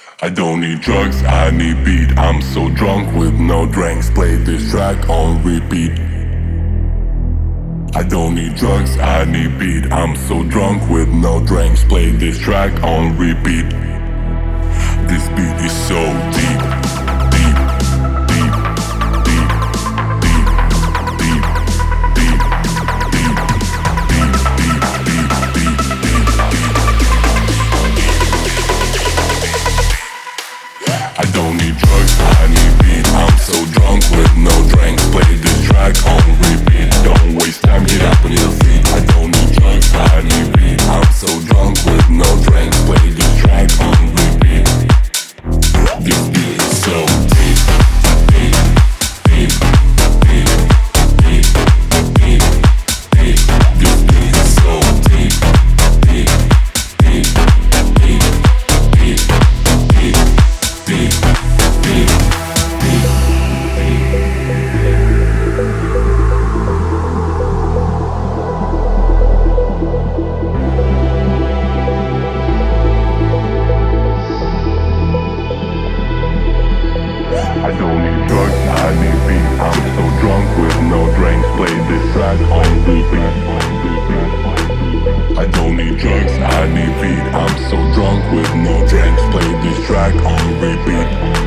I don't need drugs, I need beat. I'm so drunk with no drinks. Play this track on repeat. I don't need drugs, I need beat. I'm so drunk with no drinks. Play this track on repeat. This beat is so deep, deep, deep, deep, deep, deep, deep, deep, deep, deep, deep, deep, I don't need drugs, I need beat. I'm so drunk with no drinks. Play this track on repeat. Don't waste time, get up on your feet. I don't need drugs, I need beat. I'm so drunk with no drinks. Play this track on repeat. This beat is so deep, deep, deep, deep, deep, deep, deep. This beat is so deep, deep, deep, deep, deep, deep, deep, deep, deep. I don't need drugs, I need beat. I'm so drunk with no drinks. Play this track on repeat. I don't need drugs, I need beat. I'm so drunk with no drinks. Play this track on repeat.